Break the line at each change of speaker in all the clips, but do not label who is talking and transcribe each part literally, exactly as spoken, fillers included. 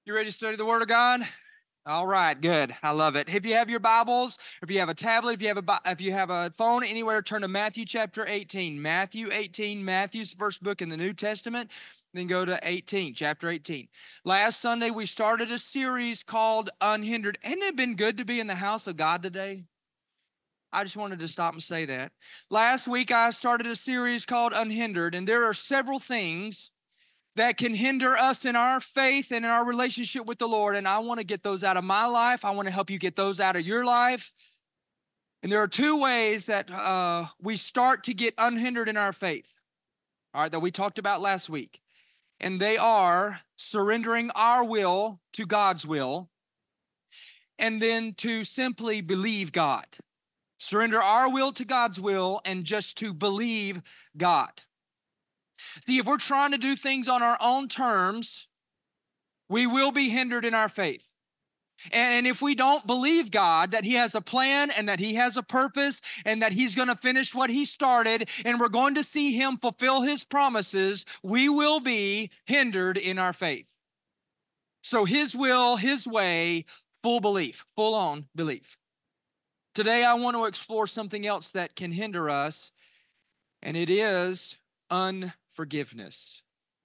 You ready to study the Word of God? All right, good. I love it. If you have your Bibles, if you have a tablet, if you have a if you have a phone, anywhere, turn to Matthew chapter eighteen. Matthew eighteen, Matthew's first book in the New Testament. Then go to eighteen, chapter eighteen. Last Sunday we started a series called Unhindered. Hasn't it been good to be in the house of God today? I just wanted to stop and say that. Last week I started a series called Unhindered, and there are several things that can hinder us in our faith and in our relationship with the Lord. And I want to get those out of my life. I want to help you get those out of your life. And there are two ways that uh, we start to get unhindered in our faith, all right, that we talked about last week. And they are surrendering our will to God's will, and then to simply believe God. Surrender our will to God's will and just to believe God. See, if we're trying to do things on our own terms, we will be hindered in our faith. And if we don't believe God, that He has a plan and that He has a purpose and that He's going to finish what He started and we're going to see Him fulfill His promises, we will be hindered in our faith. So His will, His way, full belief, full on belief. Today I want to explore something else that can hinder us, and it is unforgiveness.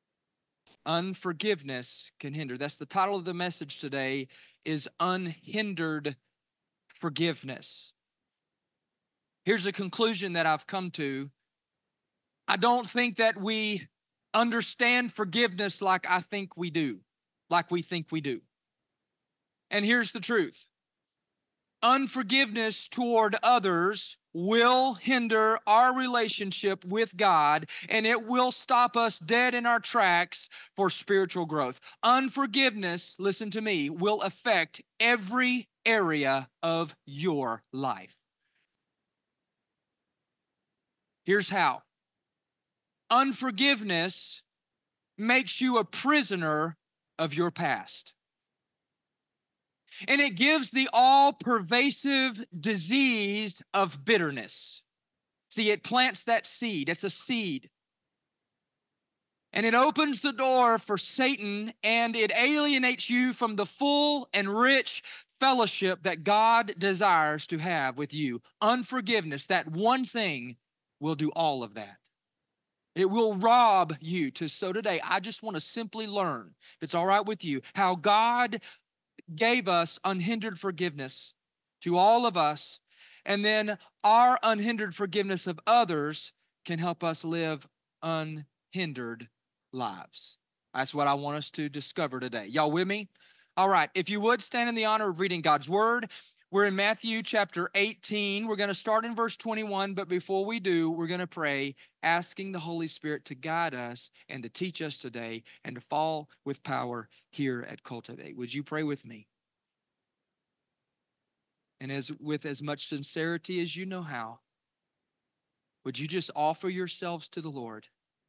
Unforgiveness can hinder. That's the title of the message today, is Unhindered Forgiveness. Here's a conclusion that I've come to. I don't think that we understand forgiveness like I think we do, like we think we do. And here's the truth. Unforgiveness toward others will hinder our relationship with God, and it will stop us dead in our tracks for spiritual growth. Unforgiveness, listen to me, will affect every area of your life. Here's how. Unforgiveness makes you a prisoner of your past. And it gives the all-pervasive disease of bitterness. See, it plants that seed. It's a seed. And it opens the door for Satan, and it alienates you from the full and rich fellowship that God desires to have with you. Unforgiveness, that one thing, will do all of that. It will rob you to. So today, I just want to simply learn, if it's all right with you, how God gave us unhindered forgiveness to all of us, and then our unhindered forgiveness of others can help us live unhindered lives. That's what I want us to discover today. Y'all with me? All right, if you would stand in the honor of reading God's Word. We're in Matthew chapter eighteen. We're going to start in verse twenty-one, but before we do, we're going to pray, asking the Holy Spirit to guide us and to teach us today and to fall with power here at Cultivate. Would you pray with me? And as with as much sincerity as you know how, would you just offer yourselves to the Lord?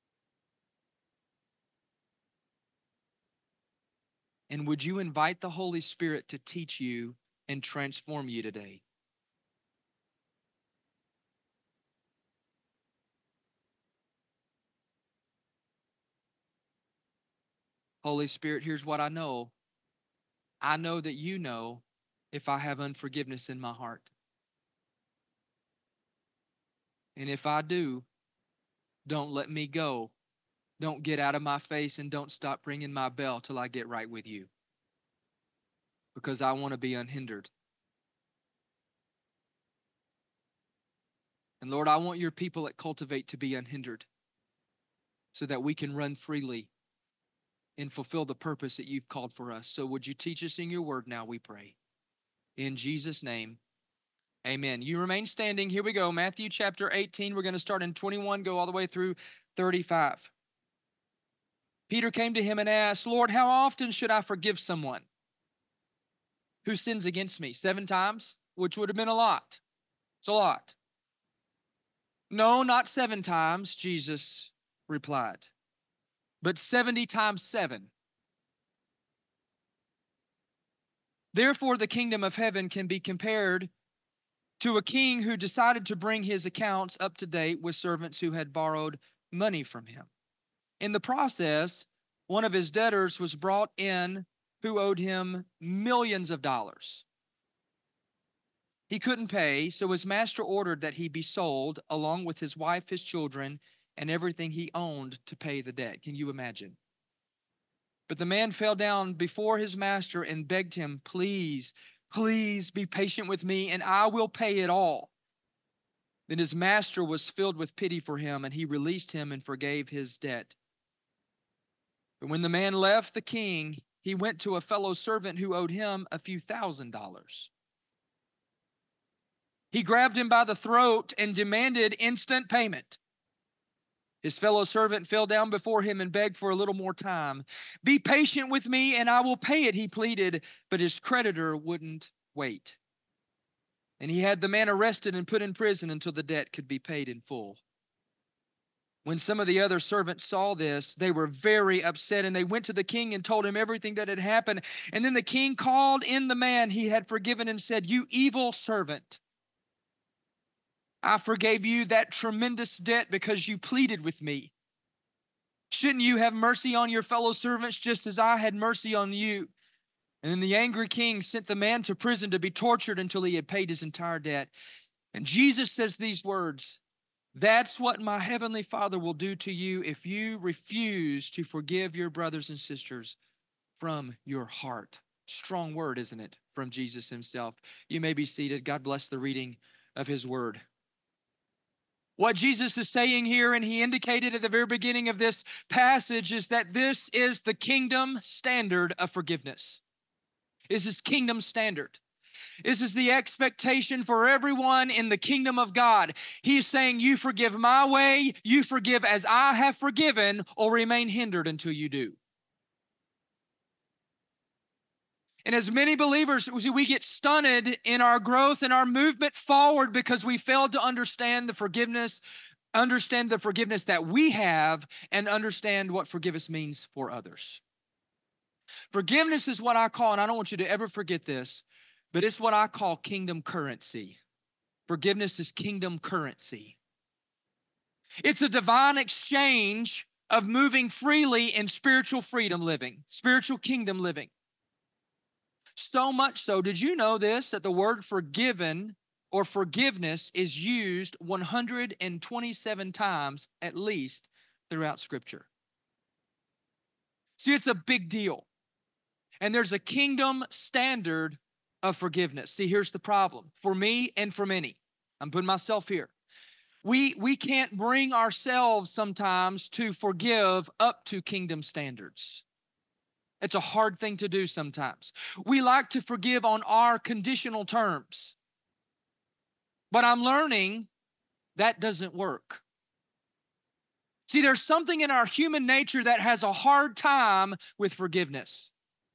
And would you invite the Holy Spirit to teach you and transform you today? Holy Spirit, here's what I know. I know that you know if I have unforgiveness in my heart. And if I do, don't let me go. Don't get out of my face, and don't stop ringing my bell till I get right with you. Because I want to be unhindered. And Lord, I want your people at Cultivate to be unhindered so that we can run freely and fulfill the purpose that you've called for us. So would you teach us in your word now, we pray. In Jesus' name, amen. You remain standing. Here we go. Matthew chapter eighteen. We're going to start in twenty-one, go all the way through thirty-five. Peter came to him and asked, Lord, how often should I forgive someone who sins against me? Seven times? Which would have been a lot. It's a lot. No, not seven times, Jesus replied, but seventy times seven. Therefore, the kingdom of heaven can be compared to a king who decided to bring his accounts up to date with servants who had borrowed money from him. In the process, one of his debtors was brought in who owed him millions of dollars. He couldn't pay, so his master ordered that he be sold along with his wife, his children, and everything he owned to pay the debt. Can you imagine? But the man fell down before his master and begged him, please, please be patient with me and I will pay it all. Then his master was filled with pity for him, and he released him and forgave his debt. But when the man left the king, he went to a fellow servant who owed him a few thousand dollars. He grabbed him by the throat and demanded instant payment. His fellow servant fell down before him and begged for a little more time. Be patient with me and I will pay it, he pleaded, but his creditor wouldn't wait. And he had the man arrested and put in prison until the debt could be paid in full. When some of the other servants saw this, they were very upset, and they went to the king and told him everything that had happened. And then the king called in the man he had forgiven and said, you evil servant, I forgave you that tremendous debt because you pleaded with me. Shouldn't you have mercy on your fellow servants just as I had mercy on you? And then the angry king sent the man to prison to be tortured until he had paid his entire debt. And Jesus says these words, that's what my heavenly Father will do to you if you refuse to forgive your brothers and sisters from your heart. Strong word, isn't it, from Jesus himself? You may be seated. God bless the reading of his word. What Jesus is saying here, and he indicated at the very beginning of this passage, is that this is the kingdom standard of forgiveness. This is kingdom standard. This is the expectation for everyone in the kingdom of God. He's saying, you forgive my way, you forgive as I have forgiven, or remain hindered until you do. And as many believers, we get stunted in our growth and our movement forward because we failed to understand the forgiveness, understand the forgiveness that we have, and understand what forgiveness means for others. Forgiveness is what I call, and I don't want you to ever forget this, but it's what I call kingdom currency. Forgiveness is kingdom currency. It's a divine exchange of moving freely in spiritual freedom living, spiritual kingdom living. So much so, did you know this, that the word forgiven or forgiveness is used one hundred twenty-seven times at least throughout Scripture? See, it's a big deal. And there's a kingdom standard of forgiveness. See, here's the problem. For me and for many, I'm putting myself here. We, we can't bring ourselves sometimes to forgive up to kingdom standards. It's a hard thing to do sometimes. We like to forgive on our conditional terms. But I'm learning that doesn't work. See, there's something in our human nature that has a hard time with forgiveness.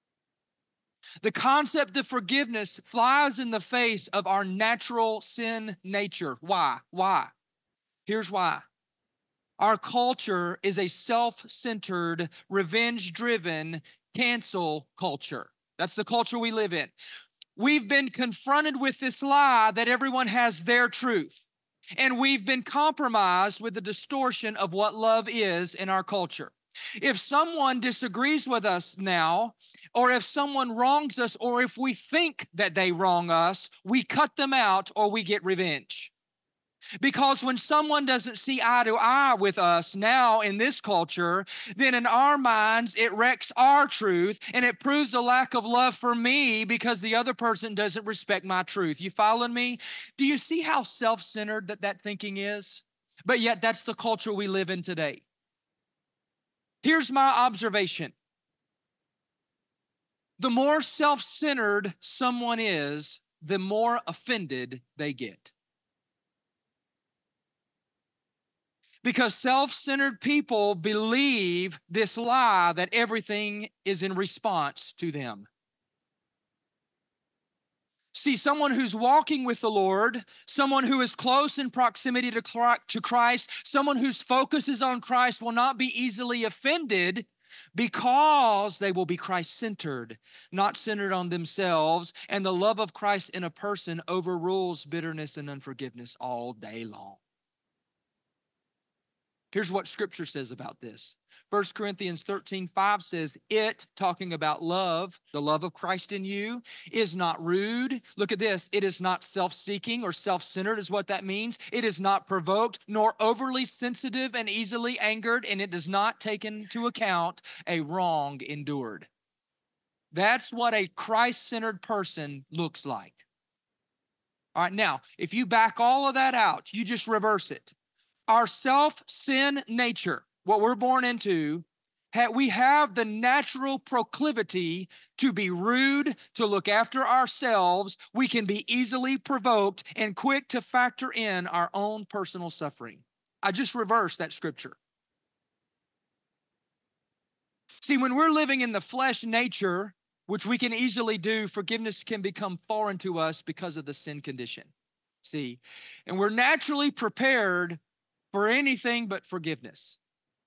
The concept of forgiveness flies in the face of our natural sin nature. Why? Why? Here's why. Our culture is a self-centered, revenge-driven, cancel culture. That's the culture we live in. We've been confronted with this lie that everyone has their truth. And we've been compromised with the distortion of what love is in our culture. If someone disagrees with us now, or if someone wrongs us, or if we think that they wrong us, we cut them out or we get revenge. Because when someone doesn't see eye to eye with us now in this culture, then in our minds it wrecks our truth and it proves a lack of love for me because the other person doesn't respect my truth. You following me? Do you see how self-centered that that thinking is? But yet that's the culture we live in today. Here's my observation. The more self-centered someone is, the more offended they get. Because self-centered people believe this lie that everything is in response to them. See, someone who's walking with the Lord, someone who is close in proximity to Christ, someone whose focus is on Christ will not be easily offended because they will be Christ-centered, not centered on themselves, and the love of Christ in a person overrules bitterness and unforgiveness all day long. Here's what Scripture says about this. First Corinthians thirteen five says, it, talking about love, the love of Christ in you, is not rude. Look at this. It is not self-seeking or self-centered is what that means. It is not provoked, nor overly sensitive and easily angered, and it does not take into account a wrong endured. That's what a Christ-centered person looks like. All right, now, if you back all of that out, you just reverse it. Our self-sin nature, what we're born into, we have the natural proclivity to be rude, to look after ourselves. We can be easily provoked and quick to factor in our own personal suffering. I just reversed that scripture. See, when we're living in the flesh nature, which we can easily do, forgiveness can become foreign to us because of the sin condition. See, and we're naturally prepared for anything but forgiveness.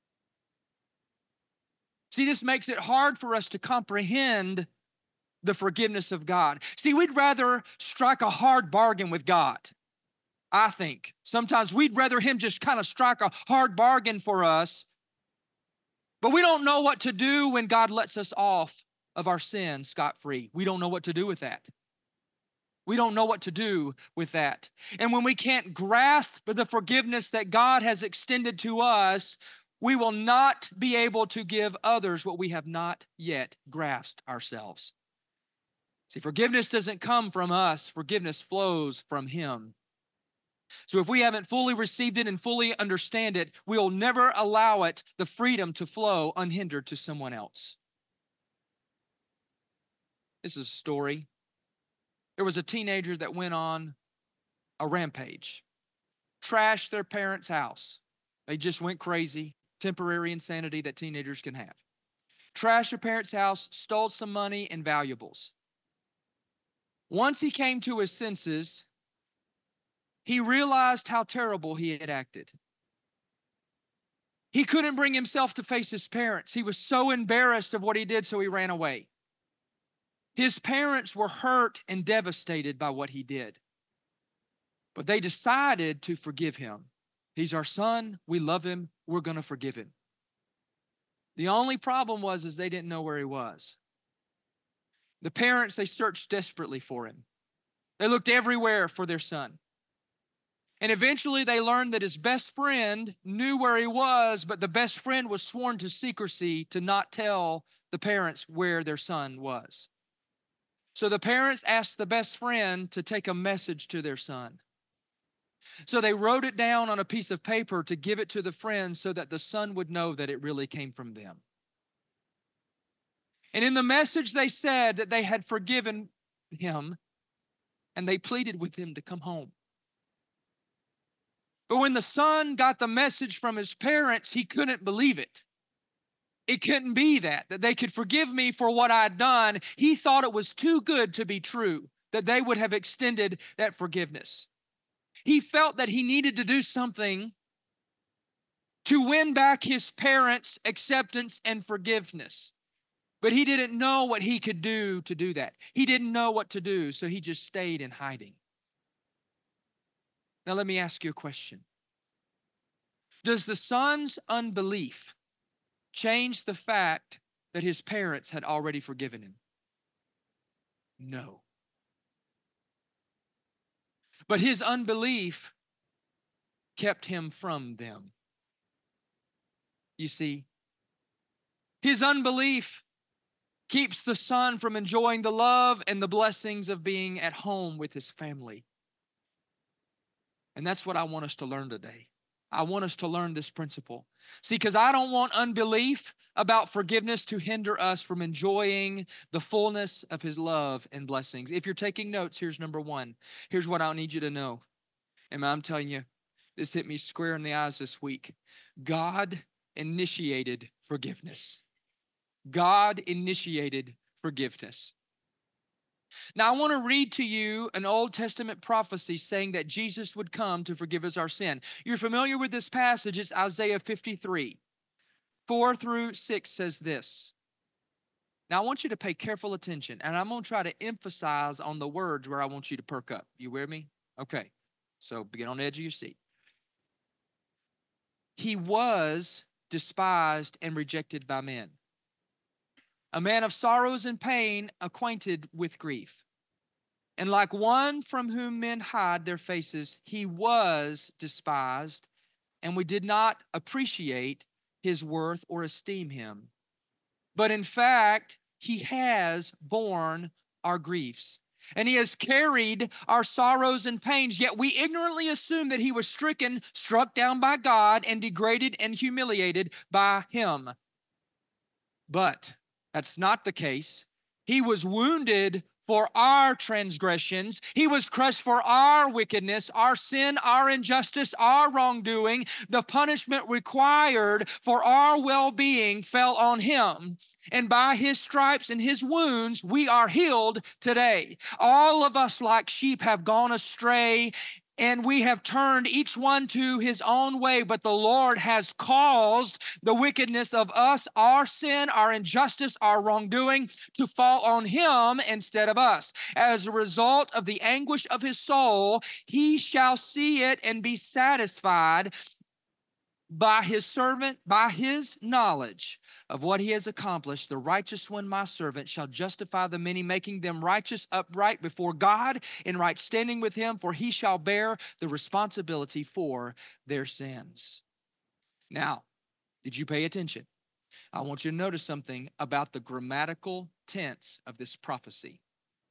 See, this makes it hard for us to comprehend the forgiveness of God. See, we'd rather strike a hard bargain with God, I think. Sometimes we'd rather Him just kind of strike a hard bargain for us, but we don't know what to do when God lets us off of our sin scot-free. We don't know what to do with that. We don't know what to do with that. And when we can't grasp the forgiveness that God has extended to us, we will not be able to give others what we have not yet grasped ourselves. See, forgiveness doesn't come from us. Forgiveness flows from Him. So if we haven't fully received it and fully understand it, we'll never allow it the freedom to flow unhindered to someone else. This is a story. There was a teenager that went on a rampage, trashed their parents' house. They just went crazy, temporary insanity that teenagers can have. Trashed their parents' house, stole some money and valuables. Once he came to his senses, he realized how terrible he had acted. He couldn't bring himself to face his parents. He was so embarrassed of what he did, so he ran away. His parents were hurt and devastated by what he did. But they decided to forgive him. He's our son. We love him. We're going to forgive him. The only problem was is they didn't know where he was. The parents, they searched desperately for him. They looked everywhere for their son. And eventually they learned that his best friend knew where he was, but the best friend was sworn to secrecy to not tell the parents where their son was. So the parents asked the best friend to take a message to their son. So they wrote it down on a piece of paper to give it to the friend so that the son would know that it really came from them. And in the message they said that they had forgiven him and they pleaded with him to come home. But when the son got the message from his parents, he couldn't believe it. It couldn't be that, that they could forgive me for what I'd done. He thought it was too good to be true, that they would have extended that forgiveness. He felt that he needed to do something to win back his parents' acceptance and forgiveness. But he didn't know what he could do to do that. He didn't know what to do, so he just stayed in hiding. Now let me ask you a question. Does the son's unbelief change the fact that his parents had already forgiven him? No. But his unbelief kept him from them. You see, his unbelief keeps the son from enjoying the love and the blessings of being at home with his family. And that's what I want us to learn today. I want us to learn this principle. See, because I don't want unbelief about forgiveness to hinder us from enjoying the fullness of His love and blessings. If you're taking notes, here's number one. Here's what I need you to know. And I'm telling you, this hit me square in the eyes this week. God initiated forgiveness. God initiated forgiveness. Now, I want to read to you an Old Testament prophecy saying that Jesus would come to forgive us our sin. You're familiar with this passage. It's Isaiah fifty-three. four through six says this. Now, I want you to pay careful attention, and I'm going to try to emphasize on the words where I want you to perk up. You with me? Okay. So, get on the edge of your seat. He was despised and rejected by men. A man of sorrows and pain, acquainted with grief. And like one from whom men hide their faces, he was despised, and we did not appreciate his worth or esteem him. But in fact, he has borne our griefs, and he has carried our sorrows and pains, yet we ignorantly assume that he was stricken, struck down by God, and degraded and humiliated by him. But that's not the case. He was wounded for our transgressions. He was crushed for our wickedness, our sin, our injustice, our wrongdoing. The punishment required for our well-being fell on him. And by his stripes and his wounds, we are healed today. All of us like sheep have gone astray, and we have turned each one to his own way, but the Lord has caused the wickedness of us, our sin, our injustice, our wrongdoing, to fall on him instead of us. As a result of the anguish of his soul, he shall see it and be satisfied by his servant, by his knowledge of what he has accomplished. The righteous one, my servant, shall justify the many, making them righteous, upright before God, in right standing with him, for he shall bear the responsibility for their sins. Now, did you pay attention? I want you to notice something about the grammatical tense of this prophecy.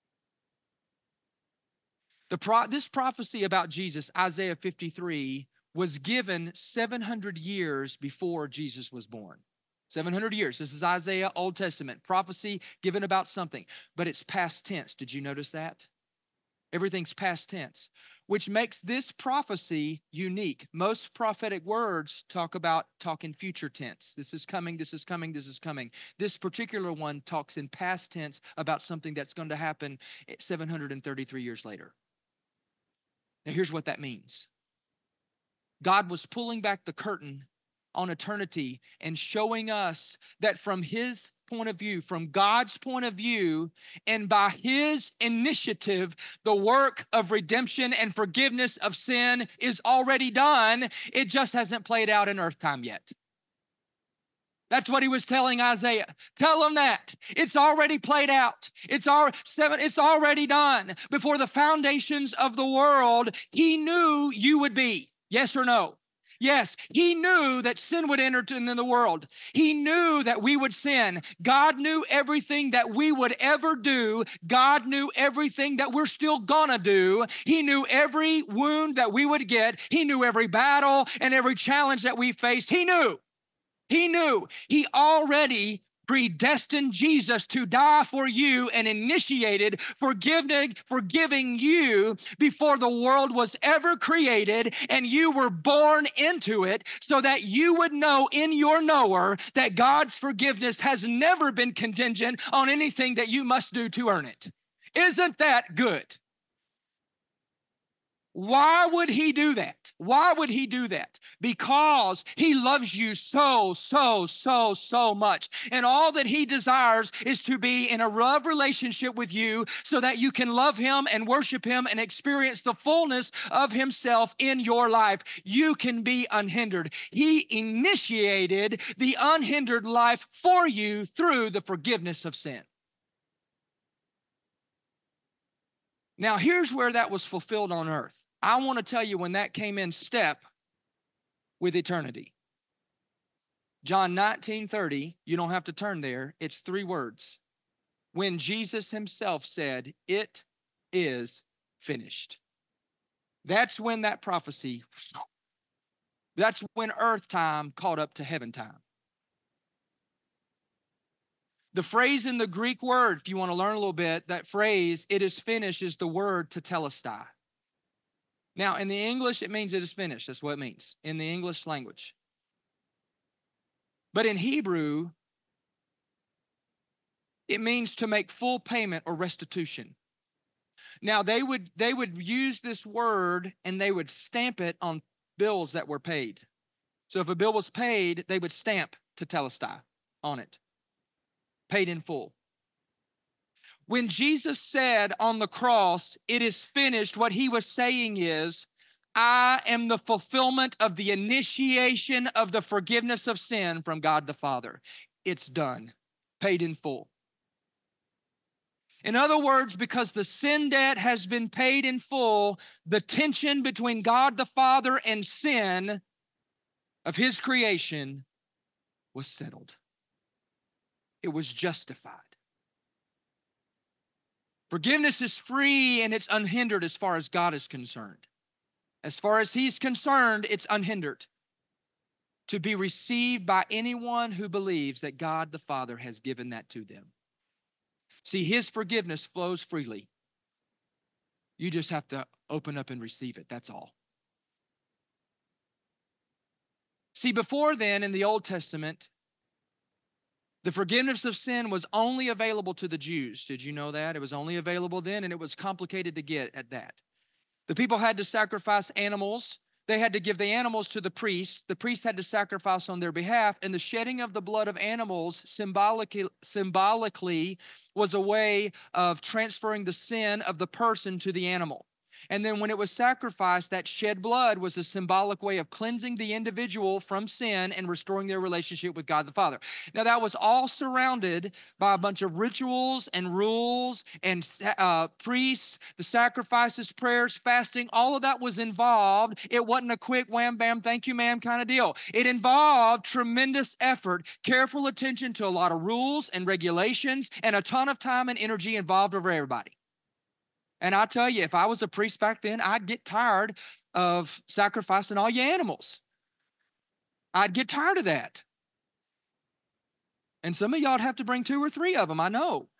The pro- this prophecy about Jesus, Isaiah fifty-three, was given seven hundred years before Jesus was born. seven hundred years. This is Isaiah, Old Testament. Prophecy given about something, but it's past tense. Did you notice that? Everything's past tense, which makes this prophecy unique. Most prophetic words talk about talk in future tense. This is coming, this is coming, this is coming. This particular one talks in past tense about something that's going to happen seven hundred thirty-three years later. Now here's what that means. God was pulling back the curtain on eternity and showing us that from his point of view, from God's point of view, and by his initiative, the work of redemption and forgiveness of sin is already done. It just hasn't played out in earth time yet. That's what he was telling Isaiah. Tell him that. It's already played out. It's, al- seven, it's already done. Before the foundations of the world, he knew you would be. Yes or no? Yes, he knew that sin would enter into the world. He knew that we would sin. God knew everything that we would ever do. God knew everything that we're still gonna do. He knew every wound that we would get. He knew every battle and every challenge that we faced. He knew. He knew. He already predestined Jesus to die for you and initiated forgiving, forgiving you before the world was ever created, and you were born into it so that you would know in your knower that God's forgiveness has never been contingent on anything that you must do to earn it. Isn't that good? Why would he do that? Why would he do that? Because he loves you so, so, so, so much. And all that he desires is to be in a love relationship with you so that you can love him and worship him and experience the fullness of himself in your life. You can be unhindered. He initiated the unhindered life for you through the forgiveness of sin. Now, here's where that was fulfilled on earth. I want to tell you when that came in step with eternity. John nineteen thirty, you don't have to turn there. It's three words. When Jesus himself said, "It is finished." That's when that prophecy, that's when earth time caught up to heaven time. The phrase in the Greek word, if you want to learn a little bit, that phrase, "it is finished," is the word tetelestai. Now, in the English, it means it is finished. That's what it means in the English language. But in Hebrew, it means to make full payment or restitution. Now, they would, they would use this word and they would stamp it on bills that were paid. So if a bill was paid, they would stamp tetelestai on it, paid in full. When Jesus said on the cross, "It is finished," what he was saying is, I am the fulfillment of the initiation of the forgiveness of sin from God the Father. It's done, paid in full. In other words, because the sin debt has been paid in full, the tension between God the Father and sin of his creation was settled. It was justified. Forgiveness is free and it's unhindered as far as God is concerned. As far as he's concerned, it's unhindered to be received by anyone who believes that God the Father has given that to them. See, his forgiveness flows freely. You just have to open up and receive it. That's all. See, before then, in the Old Testament, the forgiveness of sin was only available to the Jews. Did you know that? It was only available then, and it was complicated to get at that. The people had to sacrifice animals. They had to give the animals to the priest. The priest had to sacrifice on their behalf, and the shedding of the blood of animals symbolically, symbolically was a way of transferring the sin of the person to the animal. And then when it was sacrificed, that shed blood was a symbolic way of cleansing the individual from sin and restoring their relationship with God the Father. Now, that was all surrounded by a bunch of rituals and rules and uh, priests, the sacrifices, prayers, fasting. All of that was involved. It wasn't a quick wham, bam, thank you, ma'am kind of deal. It involved tremendous effort, careful attention to a lot of rules and regulations, and a ton of time and energy involved over everybody. And I tell you, if I was a priest back then, I'd get tired of sacrificing all your animals. I'd get tired of that. And some of y'all'd have to bring two or three of them, I know.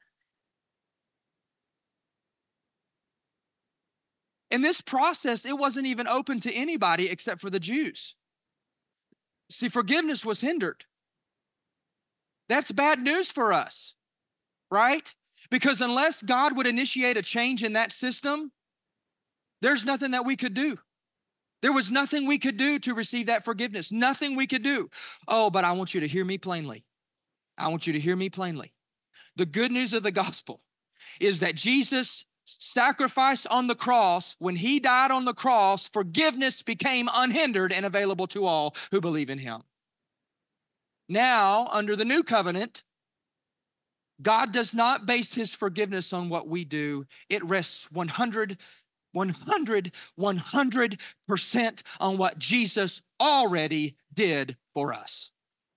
In this process, it wasn't even open to anybody except for the Jews. See, forgiveness was hindered. That's bad news for us, right? Because unless God would initiate a change in that system, there's nothing that we could do. There was nothing we could do to receive that forgiveness. Nothing we could do. Oh, but I want you to hear me plainly. I want you to hear me plainly. The good news of the gospel is that Jesus sacrificed on the cross. When he died on the cross, forgiveness became unhindered and available to all who believe in him. Now, under the new covenant, God does not base his forgiveness on what we do. It rests one hundred, one hundred, one hundred percent on what Jesus already did for us.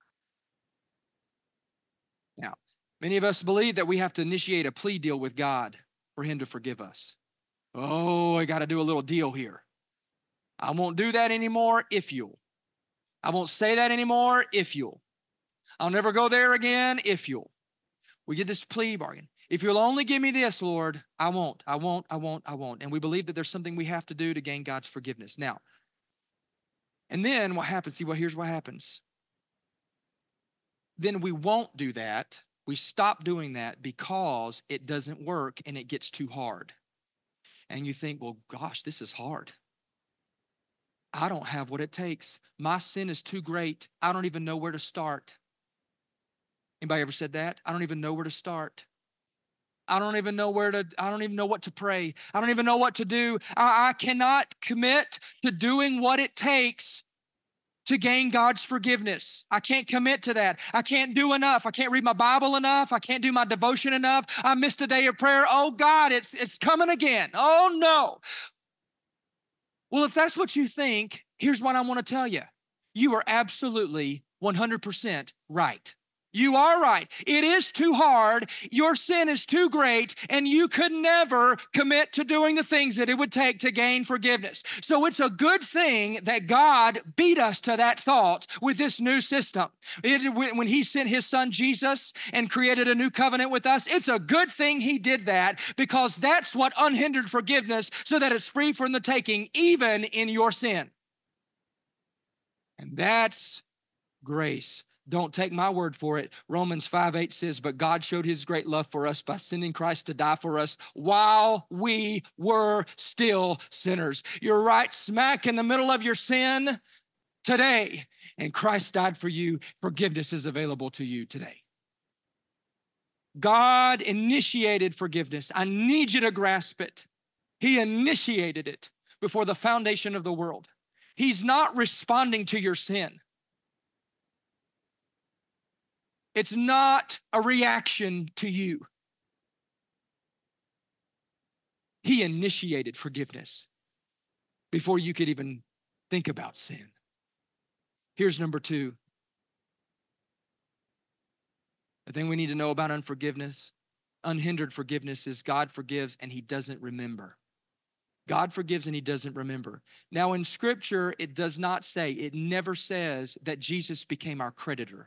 Now, many of us believe that we have to initiate a plea deal with God for him to forgive us. Oh, I got to do a little deal here. I won't do that anymore if you'll. I won't say that anymore if you'll. I'll never go there again if you'll. We get this plea bargain. If you'll only give me this, Lord, I won't, I won't, I won't, I won't. And we believe that there's something we have to do to gain God's forgiveness. Now, and then what happens? See, well, here's what happens. Then we won't do that. We stop doing that because it doesn't work and it gets too hard. And you think, well, gosh, this is hard. I don't have what it takes. My sin is too great. I don't even know where to start. Anybody ever said that? I don't even know where to start. I don't even know where to, I don't even know what to pray. I don't even know what to do. I, I cannot commit to doing what it takes to gain God's forgiveness. I can't commit to that. I can't do enough. I can't read my Bible enough. I can't do my devotion enough. I missed a day of prayer. Oh God, it's, it's coming again. Oh no. Well, if that's what you think, here's what I want to tell you. You are absolutely one hundred percent right. You are right. It is too hard. Your sin is too great, and you could never commit to doing the things that it would take to gain forgiveness. So it's a good thing that God beat us to that thought with this new system. It, when he sent his son Jesus and created a new covenant with us, it's a good thing he did that, because that's what unhindered forgiveness, so that it's free from the taking, even in your sin. And that's grace. Don't take my word for it. Romans five eight says, but God showed his great love for us by sending Christ to die for us while we were still sinners. You're right smack in the middle of your sin today, and Christ died for you. Forgiveness is available to you today. God initiated forgiveness. I need you to grasp it. He initiated it before the foundation of the world. He's not responding to your sin. It's not a reaction to you. He initiated forgiveness before you could even think about sin. Here's number two. The thing we need to know about unforgiveness, unhindered forgiveness, is God forgives and he doesn't remember. God forgives and he doesn't remember. Now in Scripture, it does not say, it never says that Jesus became our creditor.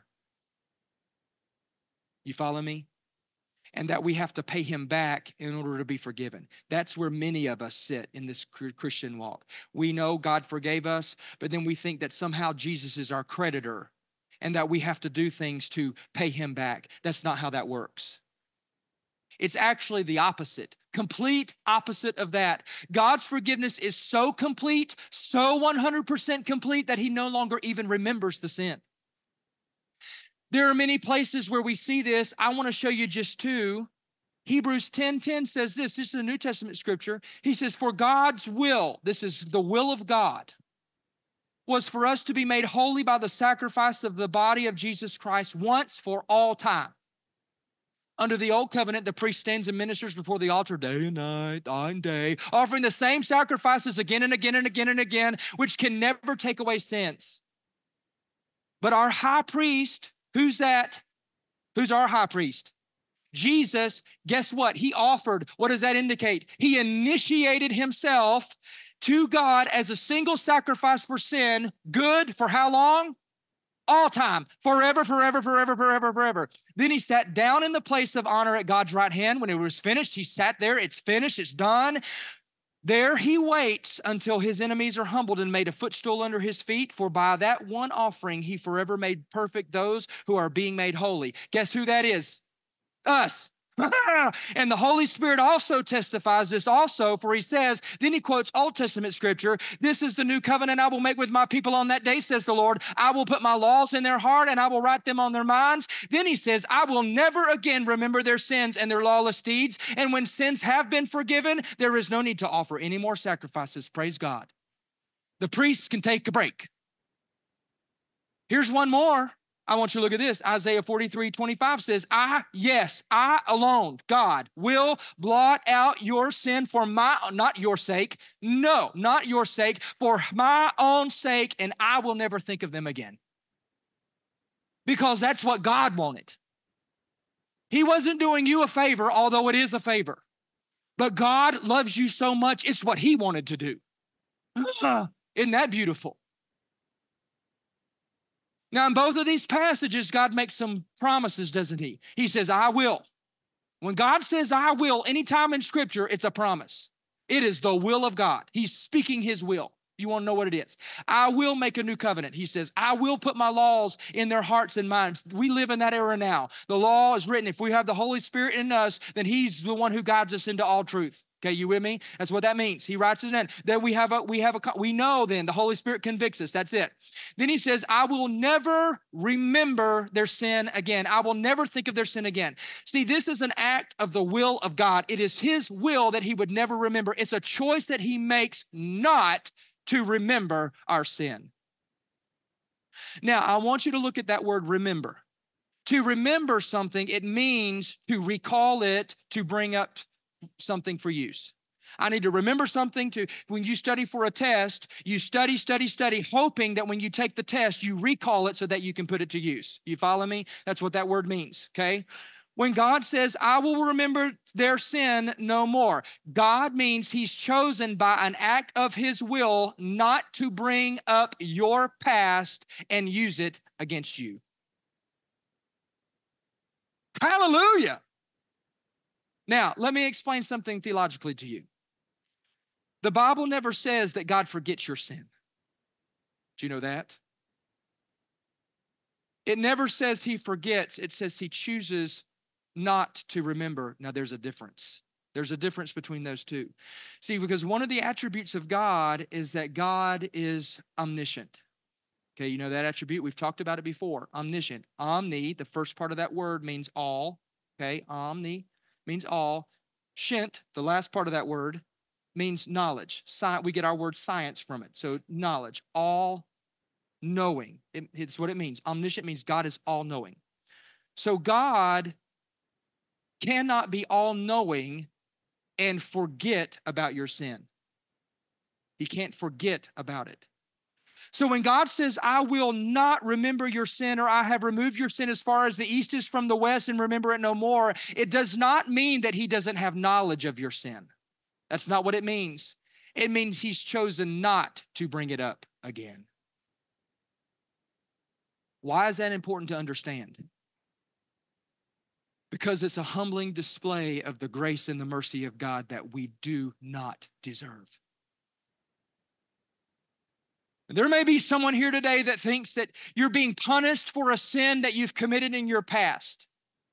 You follow me? And that we have to pay him back in order to be forgiven. That's where many of us sit in this Christian walk. We know God forgave us, but then we think that somehow Jesus is our creditor and that we have to do things to pay him back. That's not how that works. It's actually the opposite, complete opposite of that. God's forgiveness is so complete, so one hundred percent complete that he no longer even remembers the sin. There are many places where we see this. I want to show you just two. Hebrews ten ten says this. This is a New Testament scripture. He says, for God's will, this is the will of God, was for us to be made holy by the sacrifice of the body of Jesus Christ once for all time. Under the old covenant, the priest stands and ministers before the altar day and night, night and day, offering the same sacrifices again and again and again and again, which can never take away sins. But our high priest, who's that? Who's our high priest? Jesus, guess what? He offered, what does that indicate? He initiated himself to God as a single sacrifice for sin, good for how long? All time, forever, forever, forever, forever, forever. Then he sat down in the place of honor at God's right hand. When it was finished, he sat there. It's finished. It's done. There he waits until his enemies are humbled and made a footstool under his feet. For by that one offering, he forever made perfect those who are being made holy. Guess who that is? Us. And the Holy Spirit also testifies this also, for he says, then he quotes Old Testament scripture, this is the new covenant I will make with my people on that day, says the Lord. I will put my laws in their heart and I will write them on their minds. Then he says, I will never again remember their sins and their lawless deeds. And when sins have been forgiven, there is no need to offer any more sacrifices. Praise God. The priests can take a break. Here's one more. I want you to look at this. Isaiah forty-three twenty-five says, I, yes, I alone, God, will blot out your sin for my, not your sake, no, not your sake, for my own sake, and I will never think of them again. Because that's what God wanted. He wasn't doing you a favor, although it is a favor. But God loves you so much, it's what he wanted to do. Isn't that beautiful? Now, in both of these passages, God makes some promises, doesn't he? He says, I will. When God says, I will, anytime in Scripture, it's a promise. It is the will of God. He's speaking his will. You want to know what it is? I will make a new covenant. He says, I will put my laws in their hearts and minds. We live in that era now. The law is written. If we have the Holy Spirit in us, then he's the one who guides us into all truth. Okay, you with me? That's what that means. He writes it in. Then we have a, we have a, we know then the Holy Spirit convicts us. That's it. Then he says, I will never remember their sin again. I will never think of their sin again. See, this is an act of the will of God. It is his will that he would never remember. It's a choice that he makes not to remember our sin. Now, I want you to look at that word remember. To remember something, it means to recall it, to bring up something for use. I need to remember something to, when you study for a test, you study, study, study, hoping that when you take the test, you recall it so that you can put it to use. You follow me? That's what that word means, okay? When God says, I will remember their sin no more, God means he's chosen by an act of his will not to bring up your past and use it against you. Hallelujah. Now, let me explain something theologically to you. The Bible never says that God forgets your sin. Do you know that? It never says he forgets. It says he chooses not to remember. Now, there's a difference. There's a difference between those two. See, because one of the attributes of God is that God is omniscient. Okay, you know that attribute? We've talked about it before. Omniscient. Omni, the first part of that word means all. Okay, omni means all. Shent, the last part of that word, means knowledge. Sci- we get our word science from it. So knowledge, all knowing. It, it's what it means. Omniscient means God is all knowing. So God cannot be all knowing and forget about your sin. He can't forget about it. So when God says, I will not remember your sin, or I have removed your sin as far as the east is from the west and remember it no more, it does not mean that he doesn't have knowledge of your sin. That's not what it means. It means he's chosen not to bring it up again. Why is that important to understand? Because it's a humbling display of the grace and the mercy of God that we do not deserve. There may be someone here today that thinks that you're being punished for a sin that you've committed in your past.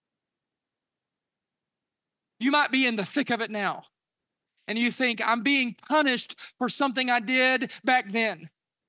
You might be in the thick of it now, and you think, I'm being punished for something I did back then.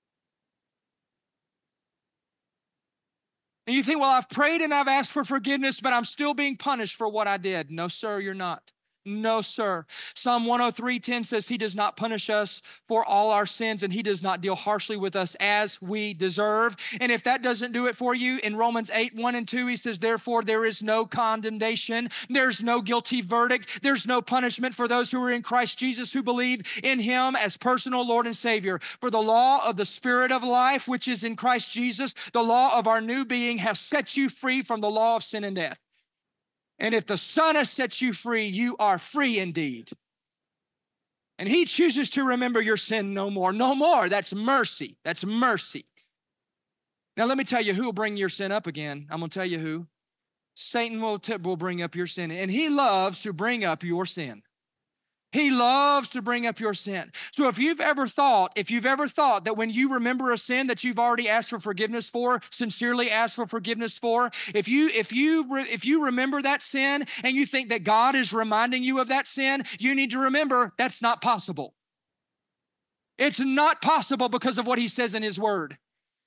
And you think, well, I've prayed and I've asked for forgiveness, but I'm still being punished for what I did. No, sir, you're not. No, sir. Psalm one oh three ten says he does not punish us for all our sins, and he does not deal harshly with us as we deserve. And if that doesn't do it for you, in Romans eight, one and two, he says, therefore there is no condemnation. There's no guilty verdict. There's no punishment for those who are in Christ Jesus, who believe in him as personal Lord and Savior. For the law of the Spirit of life, which is in Christ Jesus, the law of our new being, has set you free from the law of sin and death. And if the Son has set you free, you are free indeed. And he chooses to remember your sin no more. No more. That's mercy. That's mercy. Now, let me tell you who will bring your sin up again. I'm going to tell you who. Satan will, t- will bring up your sin. And he loves to bring up your sin. He loves to bring up your sin. So if you've ever thought, if you've ever thought that when you remember a sin that you've already asked for forgiveness for, sincerely asked for forgiveness for, if you if you if you remember that sin and you think that God is reminding you of that sin, you need to remember that's not possible. It's not possible because of what he says in his word.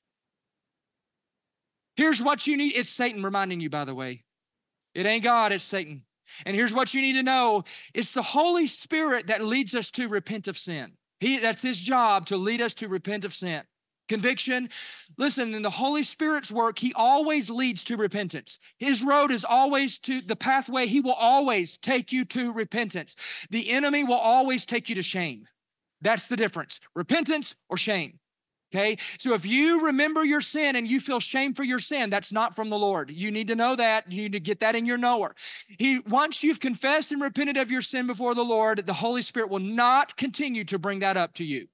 Here's what you need. It's Satan reminding you, by the way. It ain't God, it's Satan. And here's what you need to know. It's the Holy Spirit that leads us to repent of sin. He, that's his job, to lead us to repent of sin. Conviction. Listen, in the Holy Spirit's work, he always leads to repentance. His road is always to the pathway. He will always take you to repentance. The enemy will always take you to shame. That's the difference. Repentance or shame. Okay, so if you remember your sin and you feel shame for your sin, that's not from the Lord. You need to know that. You need to get that in your knower. He, once you've confessed and repented of your sin before the Lord, the Holy Spirit will not continue to bring that up to you.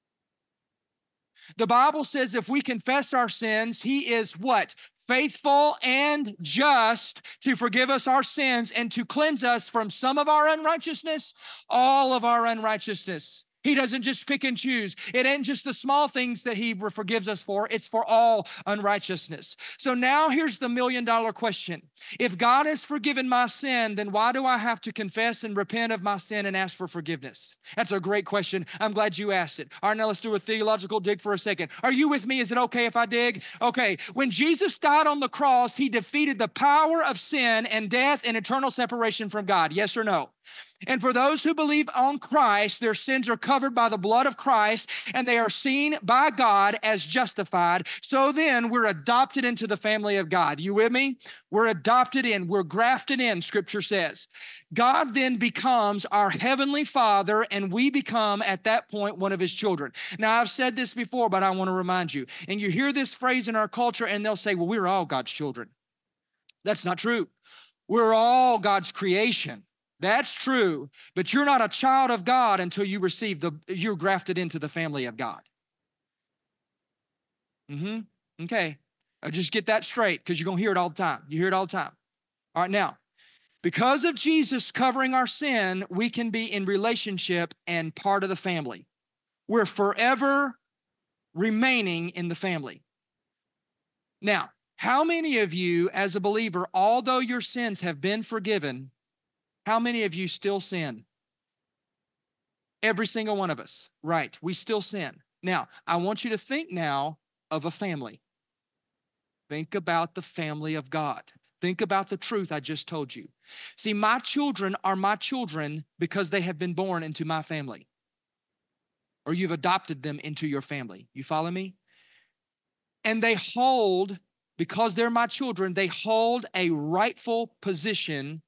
The Bible says if we confess our sins, he is what? Faithful and just to forgive us our sins and to cleanse us from some of our unrighteousness, all of our unrighteousness. He doesn't just pick and choose. It ain't just the small things that he forgives us for. It's for all unrighteousness. So now here's the million dollar question. If God has forgiven my sin, then why do I have to confess and repent of my sin and ask for forgiveness? That's a great question. I'm glad you asked it. All right, now let's do a theological dig for a second. Are you with me? Is it okay if I dig? Okay. When Jesus died on the cross, he defeated the power of sin and death and eternal separation from God. Yes or no? And for those who believe on Christ, their sins are covered by the blood of Christ, and they are seen by God as justified. So then we're adopted into the family of God. You with me? We're adopted in. We're grafted in, Scripture says. God then becomes our heavenly Father, and we become, at that point, one of his children. Now, I've said this before, but I want to remind you. And you hear this phrase in our culture, and they'll say, well, we're all God's children. That's not true. We're all God's creation. That's true, but you're not a child of God until you receive the, you're grafted into the family of God. Mm-hmm. Okay. I'll just get that straight because you're going to hear it all the time. You hear it all the time. All right, now, because of Jesus covering our sin, we can be in relationship and part of the family. We're forever remaining in the family. Now, how many of you as a believer, although your sins have been forgiven, how many of you still sin? Every single one of us. Right. We still sin. Now, I want you to think now of a family. Think about the family of God. Think about the truth I just told you. See, my children are my children because they have been born into my family. or you've adopted them into your family. You follow me? And they hold, because they're my children, they hold a rightful position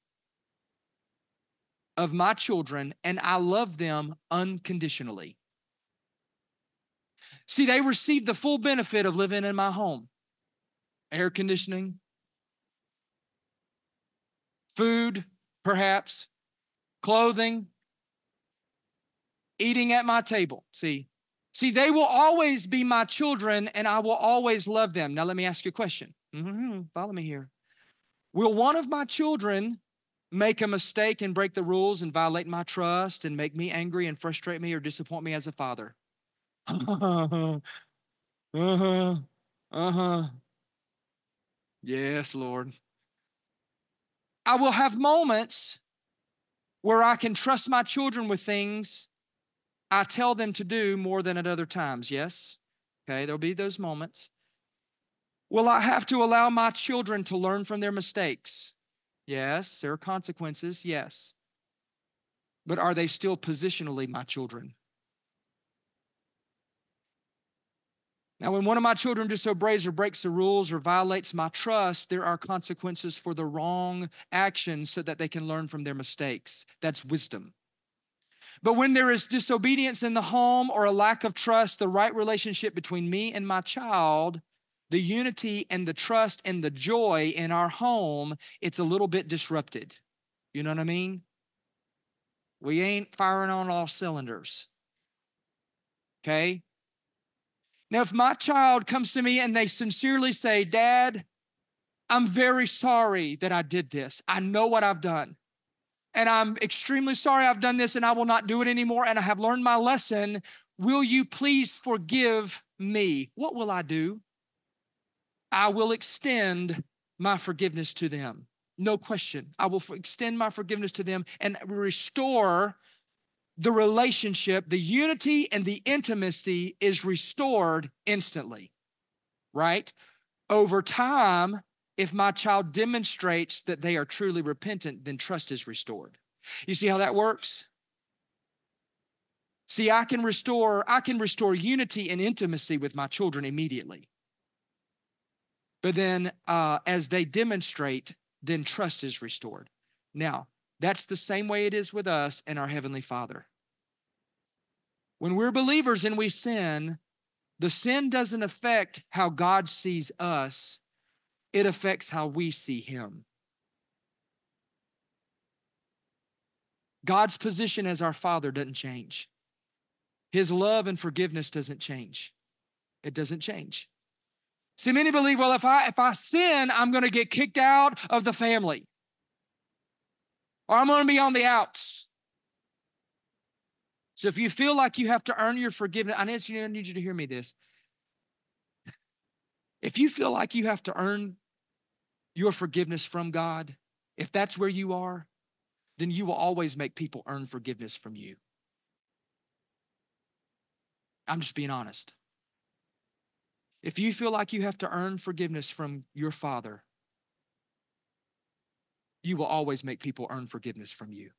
of my children, and I love them unconditionally. See, they receive the full benefit of living in my home. Air conditioning, food, perhaps, clothing, eating at my table. See, see, they will always be my children, and I will always love them. Now, let me ask you a question. Mm-hmm, follow me here. Will one of my children make a mistake and break the rules and violate my trust and make me angry and frustrate me or disappoint me as a father? Uh-huh. Uh-huh. Uh-huh. Yes, Lord. I will have moments where I can trust my children with things I tell them to do more than at other times. Yes? Okay, there'll be those moments. Will I have to allow my children to learn from their mistakes? Yes, there are consequences, yes. But are they still positionally my children? Now, when one of my children disobeys or breaks the rules or violates my trust, there are consequences for the wrong actions so that they can learn from their mistakes. That's wisdom. But when there is disobedience in the home or a lack of trust, the right relationship between me and my child, the unity and the trust and the joy in our home, it's a little bit disrupted. You know what I mean? We ain't firing on all cylinders. Okay? Now, if my child comes to me and they sincerely say, Dad, I'm very sorry that I did this. I know what I've done. And I'm extremely sorry I've done this and I will not do it anymore. And I have learned my lesson. Will you please forgive me? What will I do? I will extend my forgiveness to them. No question. I will extend my forgiveness to them and restore the relationship. The unity and the intimacy is restored instantly, right? Over time, if my child demonstrates that they are truly repentant, then trust is restored. You see how that works? See, I can restore, I can restore unity and intimacy with my children immediately. But then uh, as they demonstrate, then trust is restored. Now, that's the same way it is with us and our Heavenly Father. When we're believers and we sin, the sin doesn't affect how God sees us. It affects how we see Him. God's position as our Father doesn't change. His love and forgiveness doesn't change. It doesn't change. See, many believe, well, if I if I sin, I'm going to get kicked out of the family. Or I'm going to be on the outs. So if you feel like you have to earn your forgiveness, I need you, I need you to hear me this. If you feel like you have to earn your forgiveness from God, if that's where you are, then you will always make people earn forgiveness from you. I'm just being honest. If you feel like you have to earn forgiveness from your Father, you will always make people earn forgiveness from you.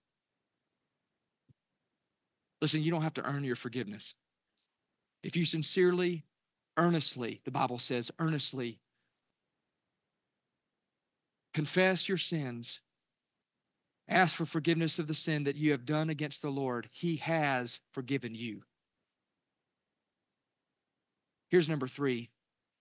Listen, you don't have to earn your forgiveness. If you sincerely, earnestly, the Bible says, earnestly confess your sins, ask for forgiveness of the sin that you have done against the Lord, He has forgiven you. Here's number three.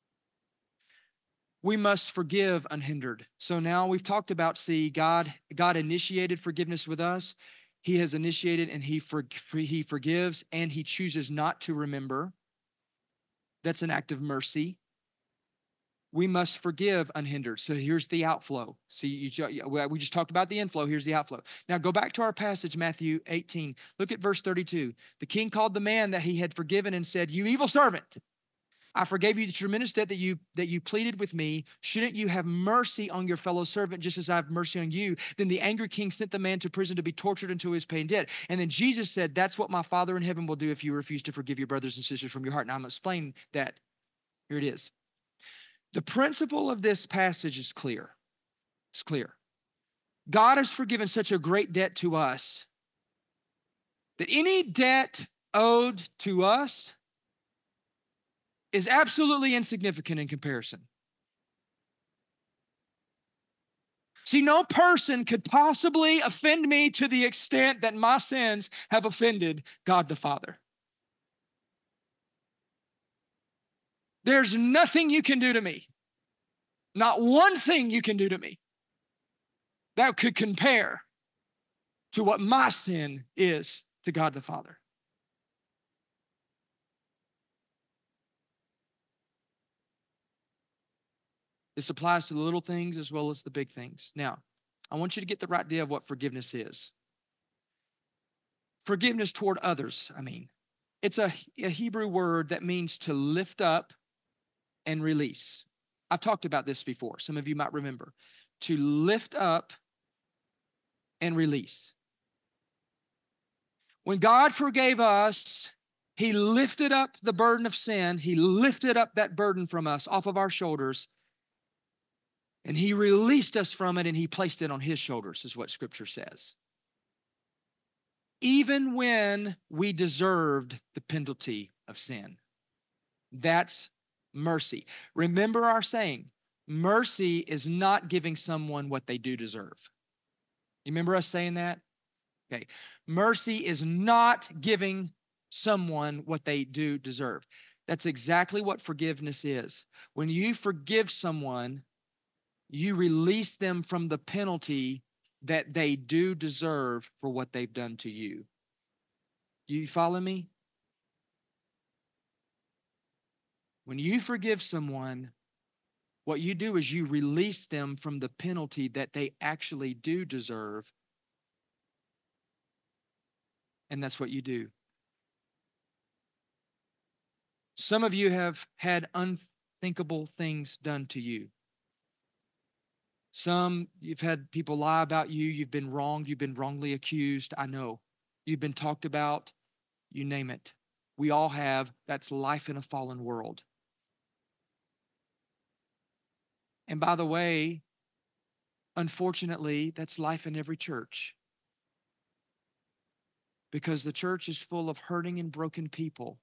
We must forgive unhindered. So now we've talked about, see, God, God initiated forgiveness with us. He has initiated and he, for, he forgives and He chooses not to remember. That's an act of mercy. We must forgive unhindered. So here's the outflow. See, you, we just talked about the inflow. Here's the outflow. Now go back to our passage, Matthew eighteen. Look at verse thirty-two. The king called the man that he had forgiven and said, "You evil servant, I forgave you the tremendous debt that you that you pleaded with me. Shouldn't you have mercy on your fellow servant just as I have mercy on you?" Then the angry king sent the man to prison to be tortured until he was paid dead. And then Jesus said, "That's what my Father in heaven will do if you refuse to forgive your brothers and sisters from your heart." Now I'm going to explain that. Here it is. The principle of this passage is clear. It's clear. God has forgiven such a great debt to us that any debt owed to us is absolutely insignificant in comparison. See, no person could possibly offend me to the extent that my sins have offended God the Father. There's nothing you can do to me, not one thing you can do to me that could compare to what my sin is to God the Father. This applies to the little things as well as the big things. Now, I want you to get the right idea of what forgiveness is. Forgiveness toward others, I mean. It's a, a Hebrew word that means to lift up and release. I've talked about this before. Some of you might remember. To lift up and release. When God forgave us, He lifted up the burden of sin. He lifted up that burden from us off of our shoulders. And He released us from it and He placed it on His shoulders, is what Scripture says. Even when we deserved the penalty of sin. That's mercy. Remember our saying, mercy is not giving someone what they do deserve. You remember us saying that? Okay. Mercy is not giving someone what they do deserve. That's exactly what forgiveness is. When you forgive someone, you release them from the penalty that they do deserve for what they've done to you. Do you follow me? When you forgive someone, what you do is you release them from the penalty that they actually do deserve. And that's what you do. Some of you have had unthinkable things done to you. Some, you've had people lie about you. You've been wronged. You've been wrongly accused. I know. You've been talked about. You name it. We all have. That's life in a fallen world. And by the way, unfortunately, that's life in every church. Because the church is full of hurting and broken people.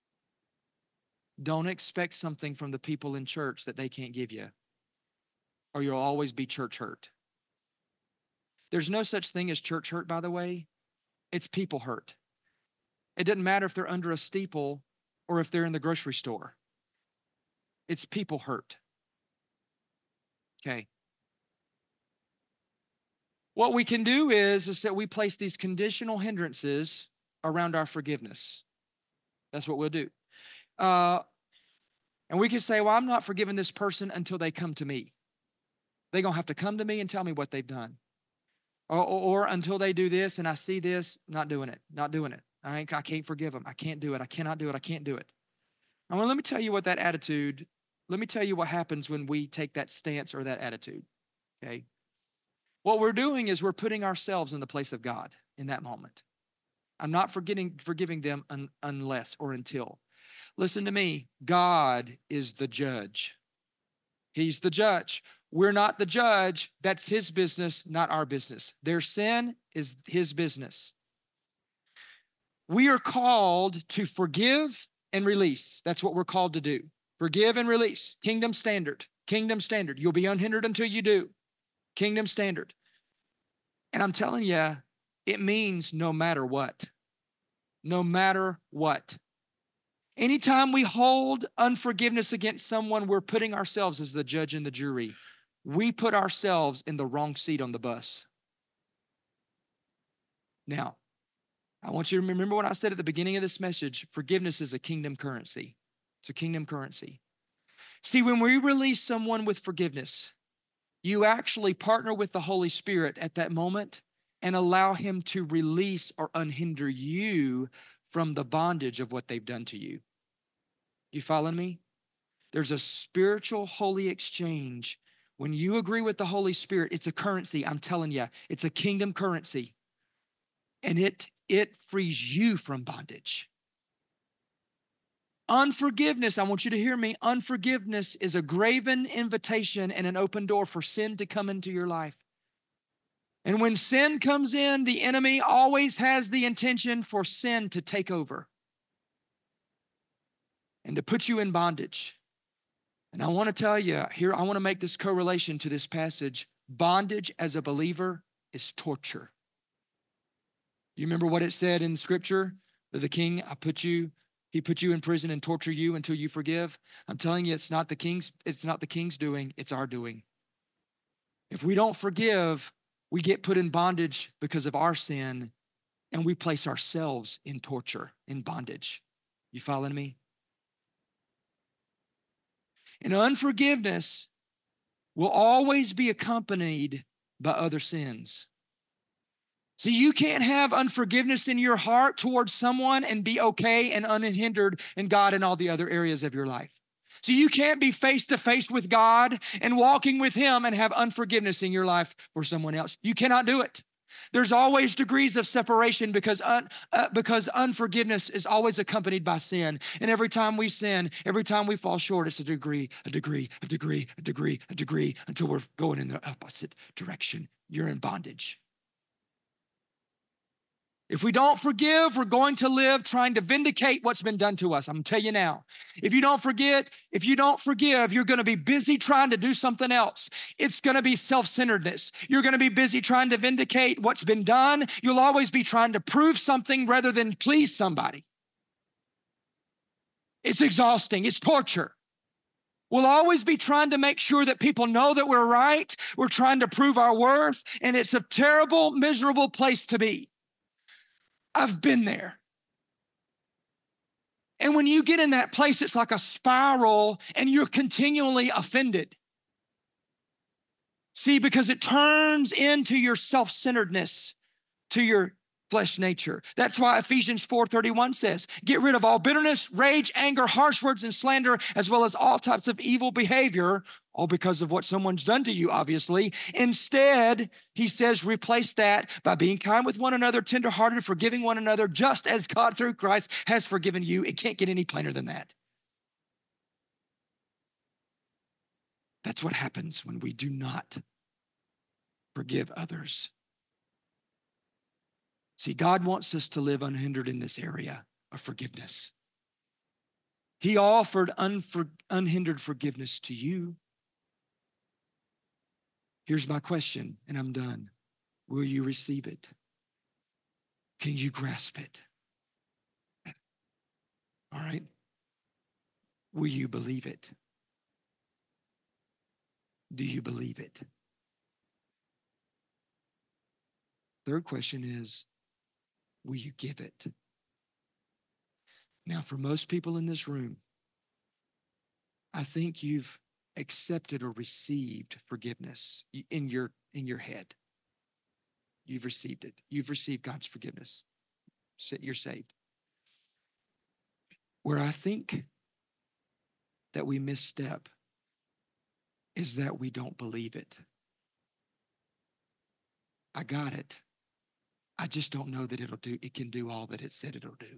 Don't expect something from the people in church that they can't give you, or you'll always be church hurt. There's no such thing as church hurt, by the way. It's people hurt. It doesn't matter if they're under a steeple or if they're in the grocery store. It's people hurt. Okay. What we can do is, is that we place these conditional hindrances around our forgiveness. That's what we'll do. Uh, and we can say, well, I'm not forgiving this person until they come to me. They're going to have to come to me and tell me what they've done. Or, or, or until they do this and I see this, not doing it, not doing it. I, ain't, I can't forgive them. I can't do it. I cannot do it. I can't do it. I want let me tell you what that attitude, let me tell you what happens when we take that stance or that attitude, okay? What we're doing is we're putting ourselves in the place of God in that moment. I'm not forgetting, forgiving them un, unless or until. Listen to me. God is the judge. He's the judge. We're not the judge. That's His business, not our business. Their sin is His business. We are called to forgive and release. That's what we're called to do. Forgive and release. Kingdom standard. Kingdom standard. You'll be unhindered until you do. Kingdom standard. And I'm telling you, it means no matter what. No matter what. Anytime we hold unforgiveness against someone, we're putting ourselves as the judge and the jury. We put ourselves in the wrong seat on the bus. Now, I want you to remember what I said at the beginning of this message. Forgiveness is a kingdom currency. It's a kingdom currency. See, when we release someone with forgiveness, you actually partner with the Holy Spirit at that moment and allow Him to release or unhinder you from the bondage of what they've done to you. You follow me? There's a spiritual holy exchange. When you agree with the Holy Spirit, it's a currency. I'm telling you, it's a kingdom currency. And it, it frees you from bondage. Unforgiveness, I want you to hear me. Unforgiveness is a graven invitation and an open door for sin to come into your life. And when sin comes in, the enemy always has the intention for sin to take over. and to put you in bondage. And I want to tell you here, I want to make this correlation to this passage. Bondage as a believer is torture. You remember what it said in Scripture? That the king, I put you, he put you in prison and torture you until you forgive. I'm telling you, it's not the king's, it's not the king's doing, it's our doing. If we don't forgive, we get put in bondage because of our sin, and we place ourselves in torture, in bondage. You following me? And unforgiveness will always be accompanied by other sins. See, you can't have unforgiveness in your heart towards someone and be okay and unhindered in God and all the other areas of your life. So you can't be face to face with God and walking with Him and have unforgiveness in your life for someone else. You cannot do it. There's always degrees of separation because, un, uh, because unforgiveness is always accompanied by sin. And every time we sin, every time we fall short, it's a degree, a degree, a degree, a degree, a degree, until we're going in the opposite direction. You're in bondage. If we don't forgive, we're going to live trying to vindicate what's been done to us. I'm going to tell you now. If you don't forget, if you don't forgive, you're going to be busy trying to do something else. It's going to be self-centeredness. You're going to be busy trying to vindicate what's been done. You'll always be trying to prove something rather than please somebody. It's exhausting. It's torture. We'll always be trying to make sure that people know that we're right. We're trying to prove our worth, and it's a terrible, miserable place to be. I've been there. And when you get in that place, it's like a spiral and you're continually offended. See, because it turns into your self-centeredness, to your flesh nature. That's why Ephesians four thirty-one says, get rid of all bitterness, rage, anger, harsh words, and slander, as well as all types of evil behavior, all because of what someone's done to you, obviously. Instead, he says, replace that by being kind with one another, tenderhearted, forgiving one another, just as God through Christ has forgiven you. It can't get any plainer than that. That's what happens when we do not forgive others. See, God wants us to live unhindered in this area of forgiveness. He offered unfor- unhindered forgiveness to you. Here's my question, and I'm done. Will you receive it? Can you grasp it? All right? Will you believe it? Do you believe it? Third question is, will you give it? Now, for most people in this room, I think you've accepted or received forgiveness in your, in your head. You've received it. You've received God's forgiveness. You're saved. Where I think that we misstep is that we don't believe it. I got it. I just don't know that it'll do, it can do all that it said it'll do.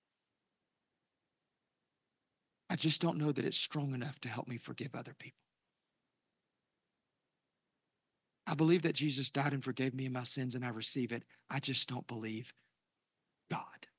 I just don't know that it's strong enough to help me forgive other people. I believe that Jesus died and forgave me of my sins, and I receive it. I just don't believe God.